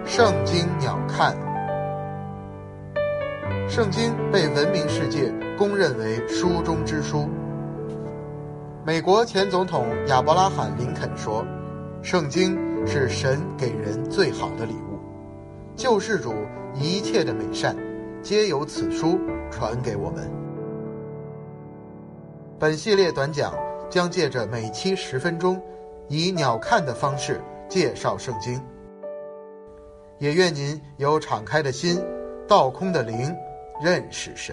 圣经鸟瞰。圣经被文明世界公认为书中之书。美国前总统亚伯拉罕·林肯说，圣经是神给人最好的礼物，救世主一切的美善皆由此书传给我们。本系列短讲将借着每期10分钟，以鸟瞰的方式介绍圣经。也愿您有敞开的心，倒空的灵，认识神。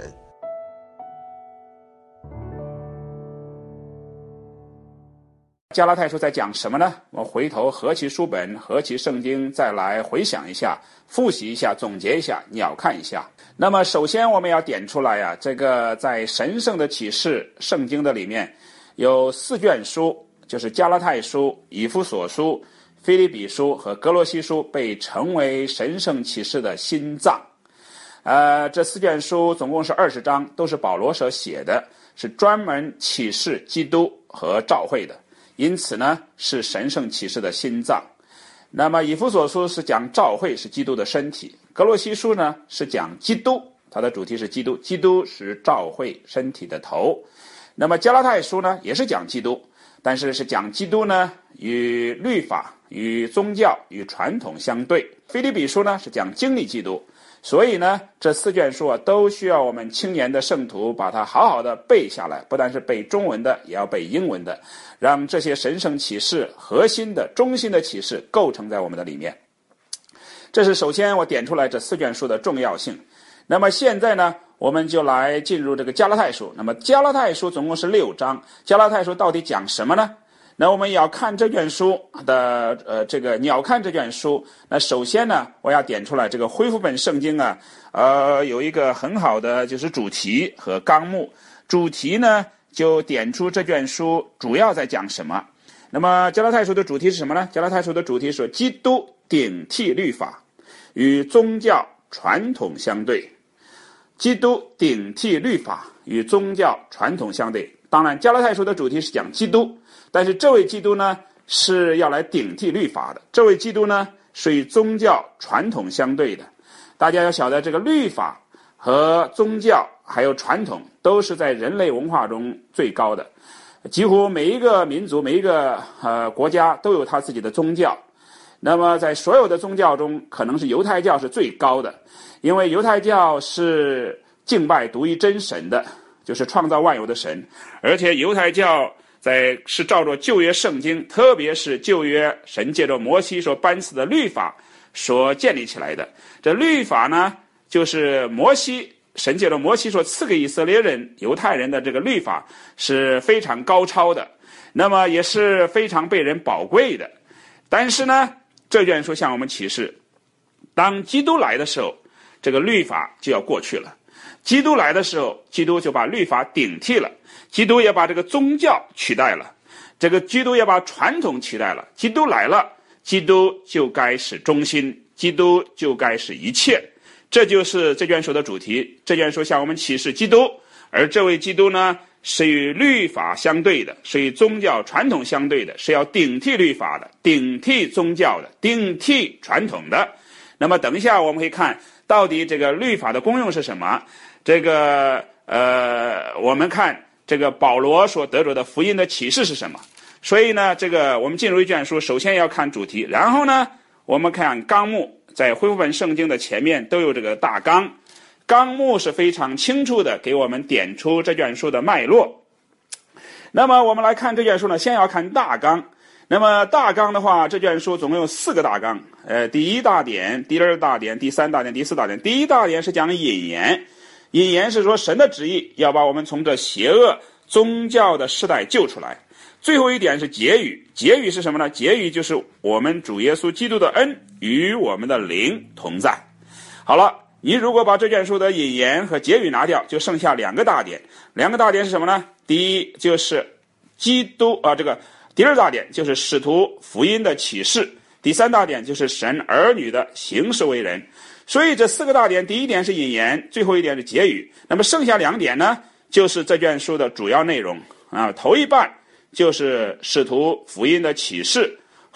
加拉太书在讲什么呢？我回头合其书本，合其圣经，再来回想一下，复习一下，总结一下，鸟瞰一下。那么首先我们要点出来这个在神圣的启示圣经的里面有4卷书，就是加拉太书、以弗所书、腓立比书和哥罗西书，被称为神圣启示的心脏。这4卷书总共是20章，都是保罗所写的，是专门启示基督和教会的，因此呢是神圣启示的心脏。那么以弗所书是讲教会是基督的身体，哥罗西书呢是讲基督，它的主题是基督，基督是教会身体的头。那么加拉太书呢也是讲基督，但是讲基督呢与律法、与宗教、与传统相对。腓立比书呢是讲经历基督。所以呢这4卷书都需要我们青年的圣徒把它好好的背下来，不但是背中文的，也要背英文的，让这些神圣启示核心的中心的启示构成在我们的里面。这是首先我点出来这4卷书的重要性。那么现在呢我们就来进入这个加拉太书。那么加拉太书总共是6章，加拉太书到底讲什么呢？那我们要看这卷书的这个鸟瞰这卷书。那首先呢我要点出来这个恢复本圣经有一个很好的就是主题和纲目。主题呢就点出这卷书主要在讲什么。那么加拉太书的主题是什么呢？加拉太书的主题是基督顶替律法，与宗教传统相对。基督顶替律法，与宗教传统相对。当然加拉太书的主题是讲基督，但是这位基督呢是要来顶替律法的，这位基督呢是与宗教传统相对的。大家要晓得这个律法和宗教还有传统都是在人类文化中最高的，几乎每一个民族每一个国家都有他自己的宗教。那么在所有的宗教中可能是犹太教是最高的，因为犹太教是敬拜独一真神的，就是创造万有的神，而且犹太教是照着旧约圣经，特别是旧约神借着摩西所颁赐的律法所建立起来的。这律法呢就是神借着摩西所赐给以色列人犹太人的这个律法是非常高超的，那么也是非常被人宝贵的。但是呢这卷书向我们启示，当基督来的时候，这个律法就要过去了。基督来的时候，基督就把律法顶替了，基督也把这个宗教取代了，这个基督也把传统取代了。基督来了，基督就该是中心，基督就该是一切。这就是这卷书的主题。这卷书向我们启示基督，而这位基督呢是与律法相对的，是与宗教传统相对的，是要顶替律法的，顶替宗教的，顶替传统的。那么等一下我们会看到底这个律法的功用是什么。这个我们看这个保罗所得着的福音的启示是什么。所以呢这个我们进入一卷书，首先要看主题，然后呢我们看纲目。在恢复本圣经的前面都有这个大纲，纲目是非常清楚的给我们点出这卷书的脉络。那么我们来看这卷书呢，先要看大纲。那么大纲的话，这卷书总共有4个大纲。第1大点、第2大点、第3大点、第4大点。第1大点是讲引言，引言是说神的旨意要把我们从这邪恶宗教的时代救出来。最后一点是结语，结语是什么呢？结语就是我们主耶稣基督的恩与我们的灵同在。好了，你如果把这卷书的引言和结语拿掉，就剩下2个大点。2个大点是什么呢？第一就是基督第2大点就是使徒福音的启示，第3大点就是神儿女的行事为人。所以这4个大点，第一点是引言，最后一点是结语。那么剩下2点呢，就是这卷书的主要内容头一半就是使徒福音的启示，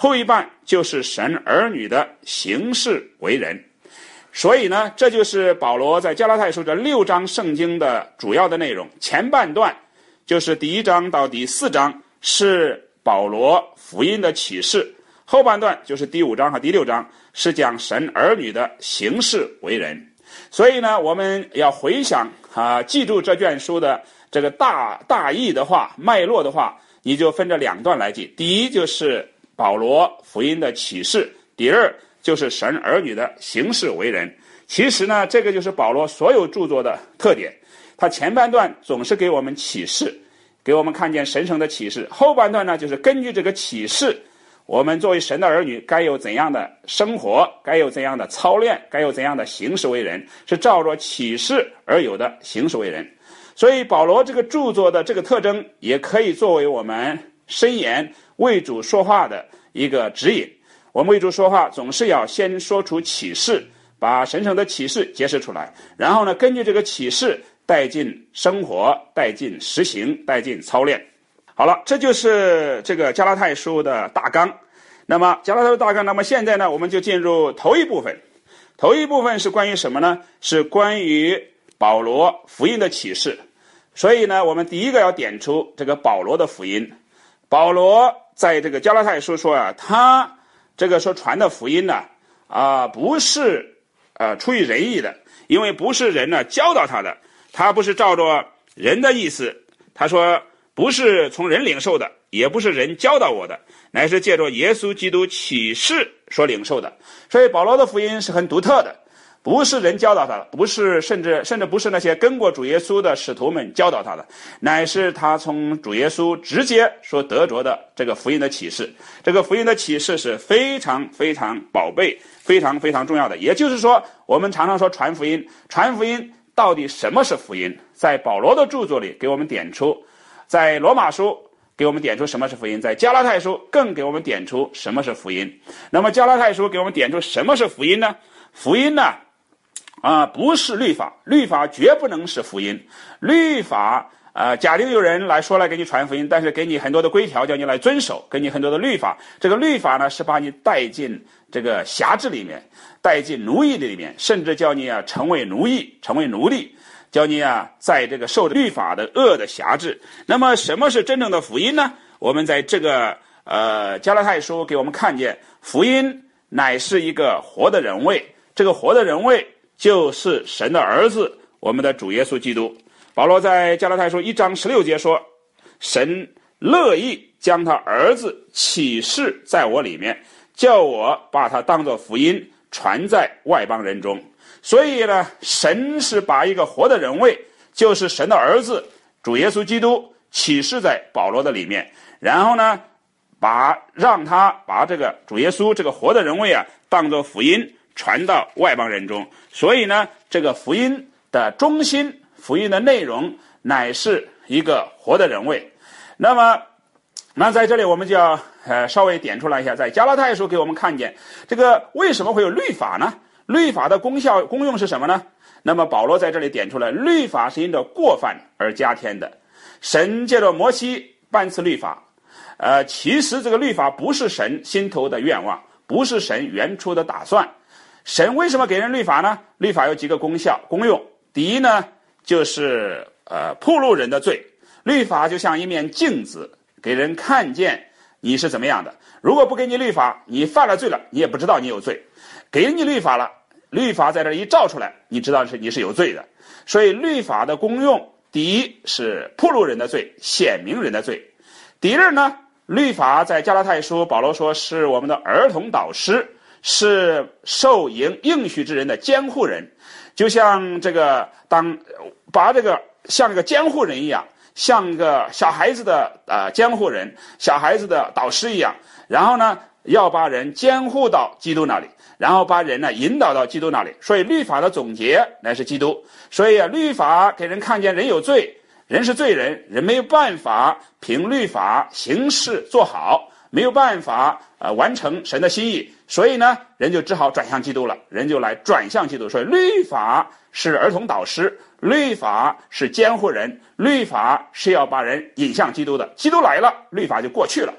后一半就是神儿女的行事为人。所以呢，这就是保罗在加拉太书这6章圣经的主要的内容。前半段就是第1章到第4章是保罗福音的启示，后半段就是第5章和第6章是讲神儿女的行事为人。所以呢，我们要回想记住这卷书的这个大意的话，脉络的话，你就分这2段来记。第一就是保罗福音的启示，第二就是神儿女的行事为人。其实呢，这个就是保罗所有著作的特点。他前半段总是给我们启示，给我们看见神圣的启示，后半段呢，就是根据这个启示，我们作为神的儿女该有怎样的生活，该有怎样的操练，该有怎样的行事为人，是照着启示而有的行事为人。所以保罗这个著作的这个特征也可以作为我们申言为主说话的一个指引。我们为主说话总是要先说出启示，把神圣的启示揭示出来，然后呢，根据这个启示带进生活，带进实行，带进操练。好了，这就是这个加拉太书的大纲。那么加拉太书大纲，那么现在呢，我们就进入头一部分。头一部分是关于什么呢？是关于保罗福音的启示。所以呢，我们第一个要点出这个保罗的福音。保罗在这个加拉太书说他这个说传的福音呢，不是出于人意的，因为不是人呢教导他的，他不是照着人的意思，他说不是从人领受的，也不是人教导我的，乃是借着耶稣基督启示所领受的。所以保罗的福音是很独特的，不是人教导他的，不是甚至不是那些跟过主耶稣的使徒们教导他的，乃是他从主耶稣直接所得着的这个福音的启示。这个福音的启示是非常非常宝贝，非常非常重要的。也就是说，我们常常说传福音，传福音到底什么是福音？在保罗的著作里给我们点出，在罗马书给我们点出什么是福音，在加拉太书更给我们点出什么是福音。那么加拉太书给我们点出什么是福音呢？福音呢不是律法，律法绝不能是福音。律法假定有人来给你传福音，但是给你很多的规条叫你来遵守，给你很多的律法，这个律法呢是把你带进这个辖制里面，带进奴役里面，甚至叫你成为奴役，成为奴隶，叫你在这个受律法的恶的辖制。那么什么是真正的福音呢？我们在这个加拉太书给我们看见，福音乃是一个活的人位，这个活的人位就是神的儿子，我们的主耶稣基督。保罗在加拉太书1章16节说，神乐意将他儿子启示在我里面，叫我把他当作福音传在外邦人中。所以呢，神是把一个活的人位，就是神的儿子主耶稣基督启示在保罗的里面，然后呢让他把这个主耶稣这个活的人位当作福音传到外邦人中。所以呢，这个福音的中心，福音的内容乃是一个活的人位。那在这里我们就要稍微点出来一下，在加拉太书给我们看见这个为什么会有律法呢？律法的功用是什么呢？那么保罗在这里点出来，律法是因着过犯而加添的。神借着摩西颁赐律法，其实这个律法不是神心头的愿望，不是神原初的打算。神为什么给人律法呢？律法有几个功用。第一呢，就是暴露人的罪。律法就像一面镜子，给人看见你是怎么样的。如果不给你律法，你犯了罪了，你也不知道你有罪。给你律法了，律法在这一照出来，你知道你是有罪的。所以律法的功用，第一是暴露人的罪，显明人的罪。第二呢，律法在加拉太书保罗说是我们的儿童导师，是受应许之人的监护人，就像这个把这个像这个监护人一样，像个小孩子的监护人，小孩子的导师一样，然后呢要把人监护到基督那里，然后把人呢引导到基督那里。所以律法的总结乃是基督。所以律法给人看见人有罪，人是罪人，人没有办法凭律法行事做好，没有办法完成神的心意，所以呢人就只好转向基督了，人就来转向基督。所以律法是儿童导师，律法是监护人，律法是要把人引向基督的。基督来了，律法就过去了。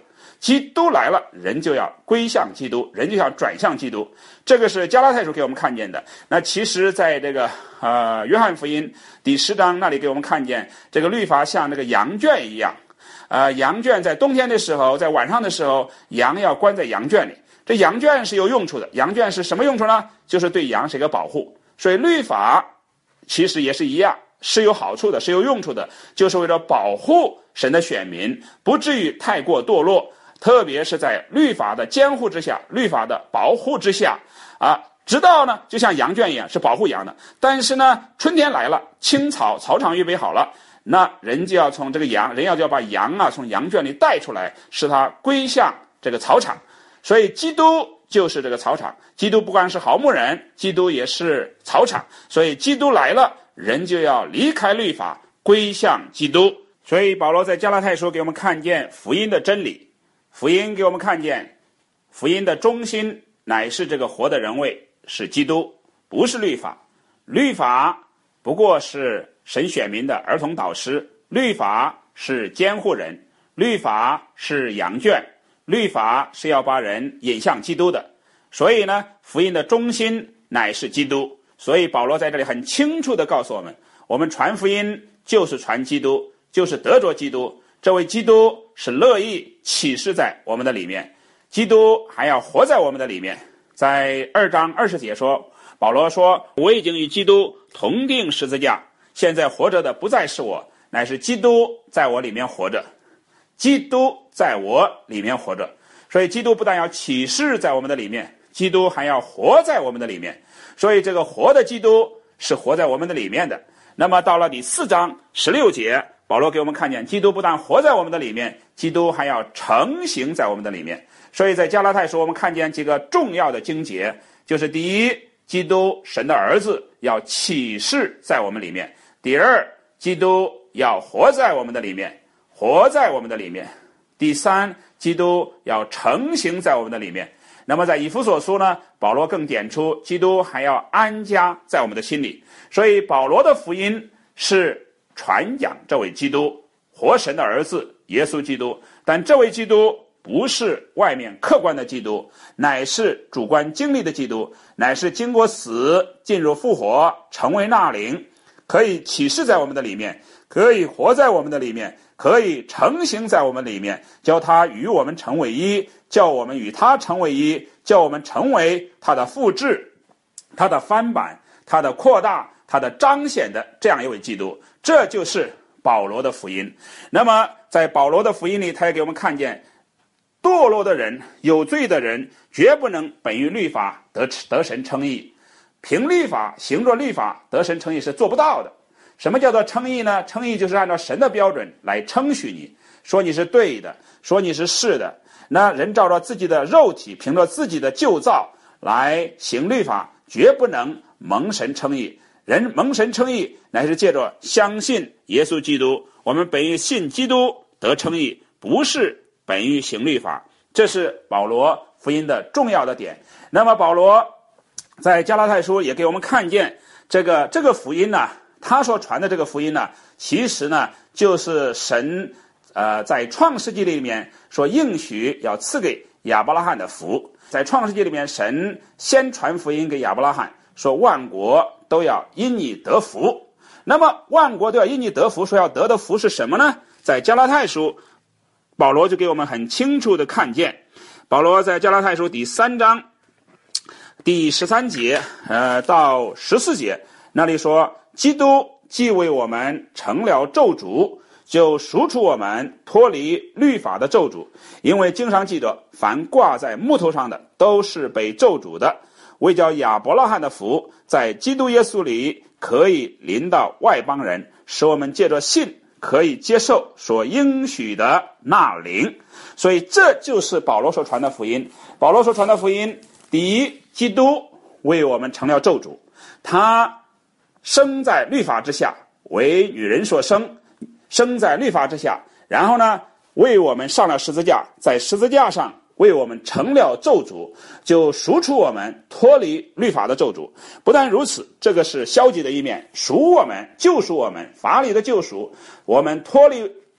基督来了，人就要归向基督，人就要转向基督。这个是加拉太书给我们看见的。那其实在这个约翰福音第10章那里给我们看见，这个律法像这个羊圈一样。羊圈在冬天的时候，在晚上的时候，羊要关在羊圈里。这羊圈是有用处的，羊圈是什么用处呢？就是对羊是一个保护。所以律法其实也是一样，是有好处的，是有用处的，就是为了保护神的选民不至于太过堕落，特别是在律法的监护之下，律法的保护之下直到呢就像羊圈一样是保护羊的。但是呢春天来了，青草草场预备好了，那人就要从这个羊，人就要把羊从羊圈里带出来，使它归向这个草场。所以基督就是这个草场，基督不光是好牧人，基督也是草场。所以基督来了，人就要离开律法，归向基督。所以保罗在加拉太书给我们看见福音的真理，福音给我们看见福音的中心乃是这个活的人位，是基督，不是律法。律法不过是神选民的儿童导师，律法是监护人，律法是羊圈，律法是要把人引向基督的。所以呢福音的中心乃是基督。所以保罗在这里很清楚地告诉我们，我们传福音就是传基督，就是得着基督。这位基督是乐意启示在我们的里面，基督还要活在我们的里面。在2章20节说，保罗说，我已经与基督同定十字架，现在活着的不再是我，乃是基督在我里面活着。基督在我里面活着。所以基督不但要启示在我们的里面，基督还要活在我们的里面。所以这个活的基督是活在我们的里面的。那么到了第4章16节，保罗给我们看见，基督不但活在我们的里面，基督还要成形在我们的里面。所以在加拉太书我们看见几个重要的经节，就是第一，基督神的儿子要启示在我们里面；第二，基督要活在我们的里面，活在我们的里面；第三，基督要成形在我们的里面。那么在以弗所书呢，保罗更点出基督还要安家在我们的心里。所以保罗的福音是传讲这位基督，活神的儿子耶稣基督。但这位基督不是外面客观的基督，乃是主观经历的基督，乃是经过死进入复活，成为那灵，可以启示在我们的里面，可以活在我们的里面，可以成形在我们里面，叫他与我们成为一，叫我们与他成为一，叫我们成为他的复制，他的翻版，他的扩大，他的彰显的这样一位基督。这就是保罗的福音。那么在保罗的福音里，他也给我们看见，堕落的人，有罪的人，绝不能本于律法得神称义。凭律法，行着律法得神称义是做不到的。什么叫做称义呢？称义就是按照神的标准来称许你，说你是对的，说你是是的。那人照着自己的肉体，凭着自己的旧造来行律法，绝不能蒙神称义。人蒙神称义，乃是借着相信耶稣基督。我们本于信基督得称义，不是本于行律法。这是保罗福音的重要的点。那么保罗在加拉太书也给我们看见这个福音呢，他所传的这个福音呢，其实呢就是神在创世纪里面所应许要赐给亚伯拉罕的福。在创世纪里面，神先传福音给亚伯拉罕，说万国都要因你得福。那么万国都要因你得福，说要得的福是什么呢？在加拉太书，保罗就给我们很清楚的看见。保罗在加拉太书第3章第13节到14节那里说，基督既为我们成了咒诅，就赎出我们脱离律法的咒诅。因为经上记着，凡挂在木头上的都是被咒诅的，为叫亚伯拉罕的福在基督耶稣里可以临到外邦人，使我们借着信可以接受所应许的那灵。所以这就是保罗所传的福音。保罗所传的福音，第一，基督为我们成了咒诅，他生在律法之下，为女人所生，生在律法之下，然后呢为我们上了十字架，在十字架上为我们成了咒诅，就赎出我们脱离律法的咒诅。不但如此，这个是消极的一面，赎我们，救赎我们，法理的救赎，我们脱离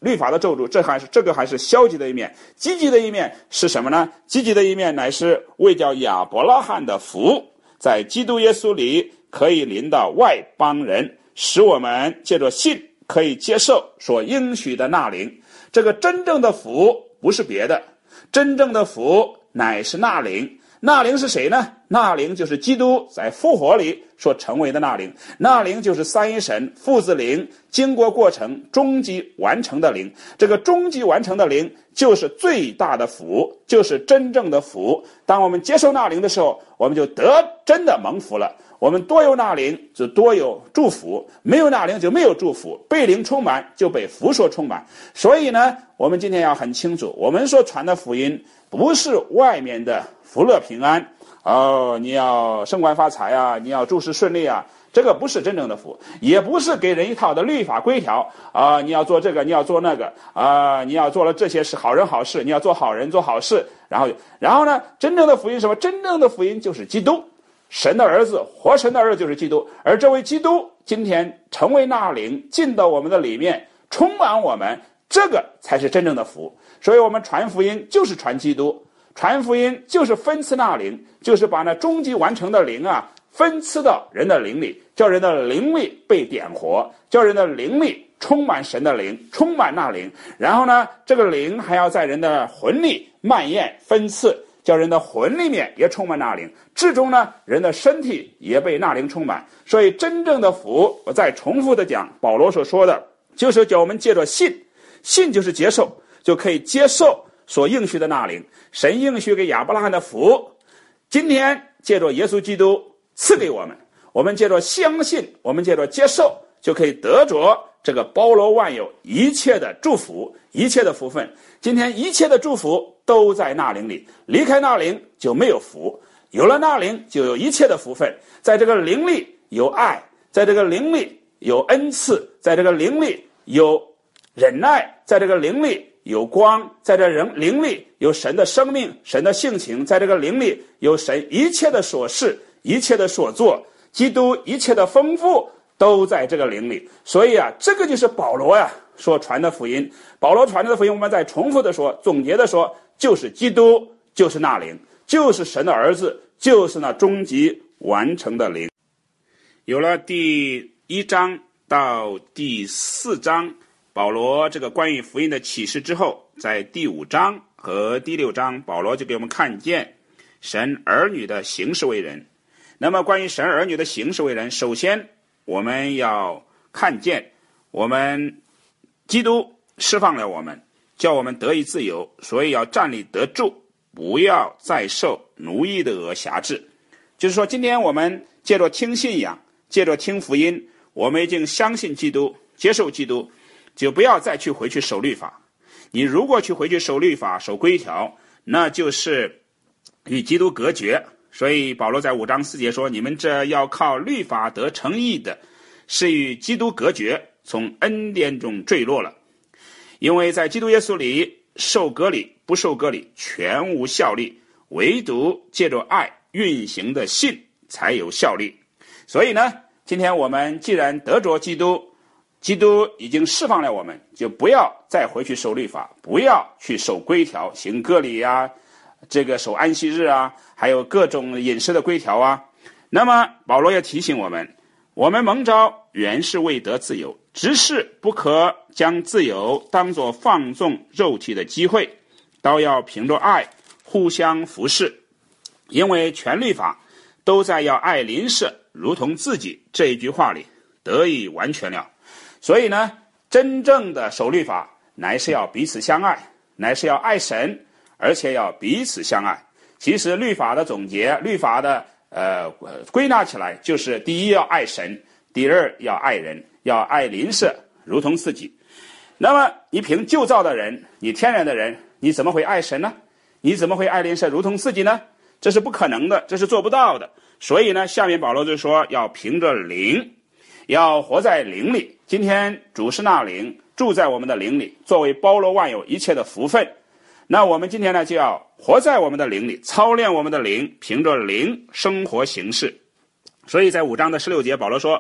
律法的咒诅，这个还是消极的一面。积极的一面是什么呢？积极的一面乃是为叫亚伯拉罕的福在基督耶稣里可以临到外邦人，使我们借着信可以接受所应许的那灵。这个真正的福不是别的，真正的福乃是那灵。那灵是谁呢？那灵就是基督在复活里所成为的那灵。那灵就是三一神父子灵经过过程终极完成的灵。这个终极完成的灵就是最大的福，就是真正的福。当我们接受那灵的时候，我们就真的蒙福了。我们多有那灵就多有祝福，没有那灵就没有祝福。被灵充满就被福所充满。所以呢，我们今天要很清楚，我们所传的福音不是外面的福乐平安你要升官发财啊，你要诸事顺利啊，这个不是真正的福，也不是给人一套的律法规条你要做这个，你要做那个你要做了这些是好人好事，你要做好人做好事，然后呢，真正的福音是什么？真正的福音就是基督，神的儿子，活神的儿子就是基督。而这位基督今天成为那灵进到我们的里面，充满我们，这个才是真正的福。所以我们传福音就是传基督，传福音就是分赐那灵，就是把那终极完成的灵分赐到人的灵里，叫人的灵力被点活，叫人的灵力充满神的灵，充满那灵。然后呢，这个灵还要在人的魂里蔓延分赐，叫人的魂里面也充满那灵，至终呢，人的身体也被那灵充满。所以真正的福，我再重复的讲，保罗所说的就是叫我们借着信，信就是接受，就可以接受所应许的那灵。神应许给亚伯拉罕的福，今天借着耶稣基督赐给我们，我们借着相信，我们借着接受，就可以得着这个包罗万有一切的祝福，一切的福分。今天一切的祝福都在那灵里，离开那灵就没有福，有了那灵就有一切的福分。在这个灵里有爱，在这个灵里有恩赐，在这个灵里有忍耐，在这个灵里有光，在这灵里有神的生命，神的性情，在这个灵里有神一切的所事，一切的所做，基督一切的丰富都在这个灵里。所以这个就是保罗所传的福音。保罗传的福音，我们再重复的说，总结的说，就是基督，就是那灵，就是神的儿子，就是那终极完成的灵。有了第1章到第4章保罗这个关于福音的启示之后，在第5章和第6章保罗就给我们看见神儿女的行事为人。那么关于神儿女的行事为人，首先我们要看见我们基督释放了我们，叫我们得以自由，所以要站立得住，不要再受奴役的軛辖制。就是说今天我们借着听信仰，借着听福音，我们已经相信基督，接受基督，就不要再回去守律法。你如果回去守律法守规条，那就是与基督隔绝。所以保罗在5章4节说，你们这要靠律法得称义的，是与基督隔绝，从恩典中坠落了。因为在基督耶稣里受割礼不受割礼全无效力，唯独借着爱运行的信才有效力。所以呢，今天我们既然得着基督，基督已经释放了我们，就不要再回去守律法，不要去守规条，行割礼这个守安息日还有各种饮食的规条那么保罗也提醒我们，我们蒙召原是为得自由，只是不可将自由当作放纵肉体的机会，倒要凭着爱互相服侍。因为全律法都在要爱邻舍如同自己这一句话里得以完全了。所以呢，真正的守律法乃是要彼此相爱，乃是要爱神，而且要彼此相爱。其实律法的总结，律法的归纳起来，就是第一要爱神，第二要爱人，要爱邻舍如同自己。那么你凭旧造的人，你天然的人，你怎么会爱神呢？你怎么会爱邻舍如同自己呢？这是不可能的，这是做不到的。所以呢，下面保罗就说要凭着灵，要活在灵里。今天主是那灵，住在我们的灵里，作为包罗万有一切的福分。那我们今天呢，就要活在我们的灵里，操练我们的灵，凭着灵生活行事。所以在5章的16节，保罗说，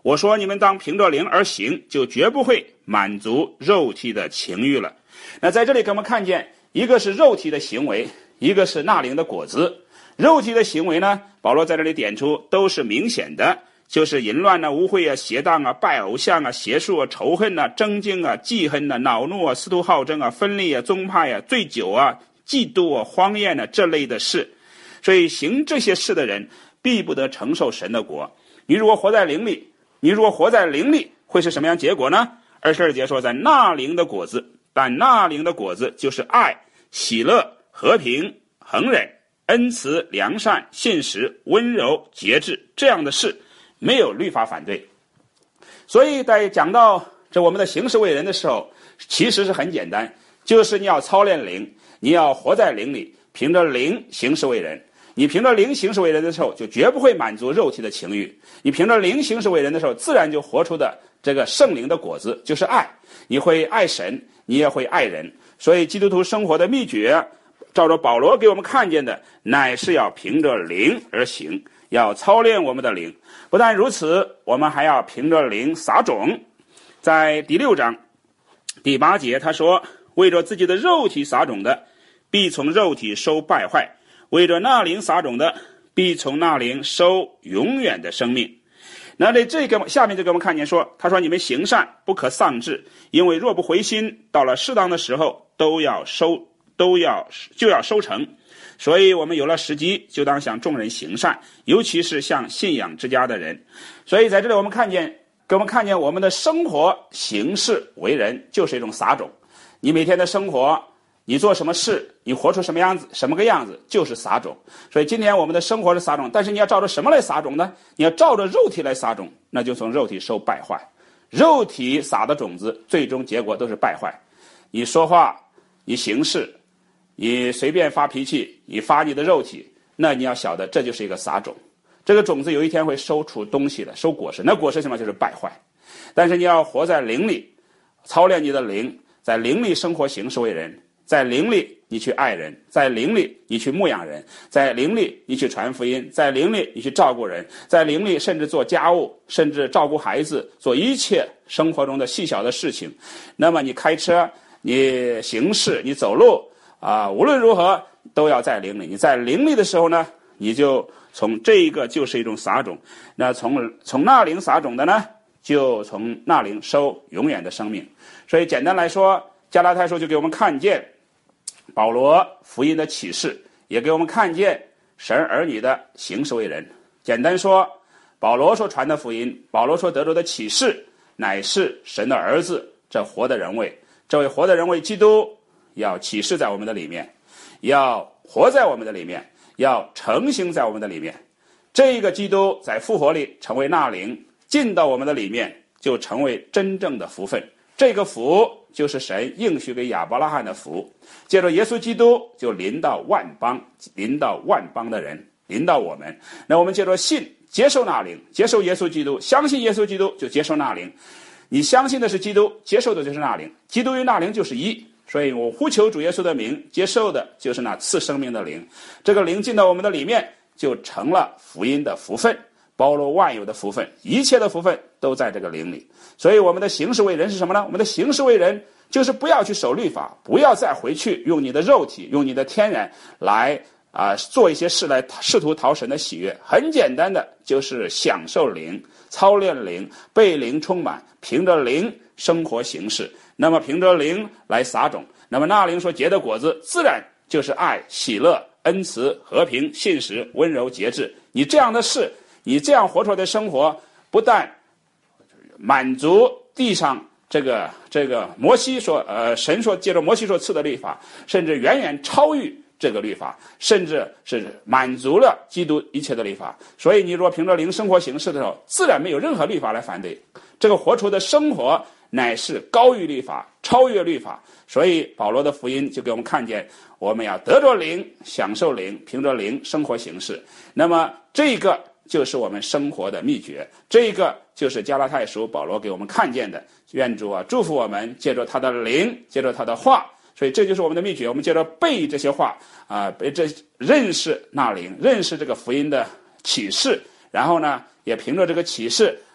我说你们当凭着灵而行，就绝不会满足肉体的情欲了。那在这里给我们看见，一个是肉体的行为，一个是纳灵的果子。肉体的行为呢，保罗在这里点出都是明显的，就是淫乱污秽邪荡拜偶像邪术仇恨争竞记恨恼怒私图好争分裂宗派醉酒嫉妒荒宴这类的事。所以行这些事的人必不得承受神的国。你如果活在灵里，会是什么样结果呢？22节说，在纳灵的果子，但纳灵的果子就是爱、喜乐、和平、恒忍、恩慈、良善、信实、温柔、节制，这样的事没有律法反对。所以在讲到这我们的行事为人的时候，其实是很简单，就是你要操练灵，你要活在灵里，凭着灵行事为人。你凭着灵行事为人的时候，就绝不会满足肉体的情欲。你凭着灵行事为人的时候，自然就活出的这个圣灵的果子，就是爱。你会爱神，你也会爱人。所以基督徒生活的秘诀，照着保罗给我们看见的，乃是要凭着灵而行，要操练我们的灵。不但如此，我们还要凭着灵撒种。在第6章第8节他说，为着自己的肉体撒种的，必从肉体收败坏；为着那灵撒种的，必从那灵收永远的生命。那这个下面就给我们看见说，他说你们行善不可丧志，因为若不回心，到了适当的时候就要收成。所以我们有了时机，就当向众人行善，尤其是向信仰之家的人。所以在这里给我们看见我们的生活行事为人就是一种撒种。你每天的生活，你做什么事，你活出什么个样子，就是撒种。所以今天我们的生活是撒种，但是你要照着什么来撒种呢？你要照着肉体来撒种，那就从肉体收败坏。肉体撒的种子，最终结果都是败坏。你说话，你行事，你随便发脾气，你发你的肉体，那你要晓得这就是一个撒种。这个种子有一天会收出东西的，收果实，那果实什么？就是败坏。但是你要活在灵里，操练你的灵，在灵里生活行事为人，在灵里你去爱人，在灵里你去牧养人，在灵里你去传福音，在灵里你去照顾人，在灵里甚至做家务，甚至照顾孩子，做一切生活中的细小的事情。那么你开车，你行事，你走路无论如何都要在灵里。你在灵里的时候呢，你就从这一个就是一种撒种。那从那灵撒种的呢，就从那灵收永远的生命。所以简单来说，加拉太书就给我们看见保罗福音的启示，也给我们看见神儿女的行事为人。简单说，保罗所传的福音，保罗所得着的启示，乃是神的儿子这活的人位。这位活的人位基督要启示在我们的里面，要活在我们的里面，要成形在我们的里面。这一个基督在复活里成为那灵，进到我们的里面，就成为真正的福分。这个福就是神应许给亚伯拉罕的福，借着耶稣基督就临到万邦，临到万邦的人，临到我们。那我们借着信接受那灵，接受耶稣基督，相信耶稣基督就接受那灵。你相信的是基督，接受的就是那灵，基督与那灵就是一。所以我呼求主耶稣的名，接受的就是那赐生命的灵。这个灵进到我们的里面，就成了福音的福分，包罗万有的福分，一切的福分都在这个灵里。所以我们的行事为人是什么呢？我们的行事为人就是不要去守律法，不要再回去用你的肉体，用你的天然来做一些事来试图讨神的喜悦。很简单的，就是享受灵，操练灵，被灵充满，凭着灵生活行事。那么凭着灵来撒种，那么那灵所结的果子，自然就是爱、喜乐、恩慈、和平、信实、温柔、节制。你这样的事，你这样活出来的生活，不但满足地上这个摩西神所借着摩西所赐的律法，甚至远远超越这个律法，甚至是满足了基督一切的律法。所以你若凭着灵生活行事的时候，自然没有任何律法来反对。这个活出的生活乃是高于律法，超越律法。所以保罗的福音就给我们看见，我们要得着灵，享受灵，凭着灵生活行事。那么这个就是我们生活的秘诀，这个就是加拉太书保罗给我们看见的。愿主祝福我们，借着他的灵，借着他的话。所以这就是我们的秘诀，我们借着背这些话认识那灵，认识这个福音的启示，然后呢也凭着这个启示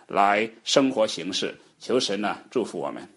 来生活行事。求神呢祝福我们。